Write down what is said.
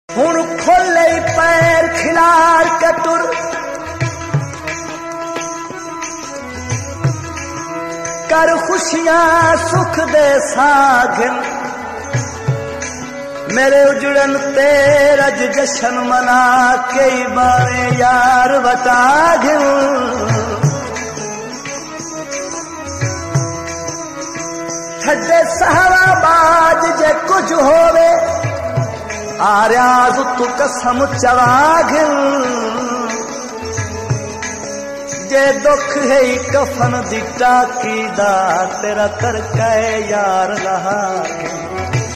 हुण खोले पैर खिलार के टुर कर खुशियां सुख दे सागिन मेरे उजड़न तेरज जशन मना कई बारे यार बता घिन थड्डे सहवा बाज जे कुछ होवे आर्याज तू कसम चवा घिन जे दुख है कफन दी टाकी दा तेरा करके यार रहा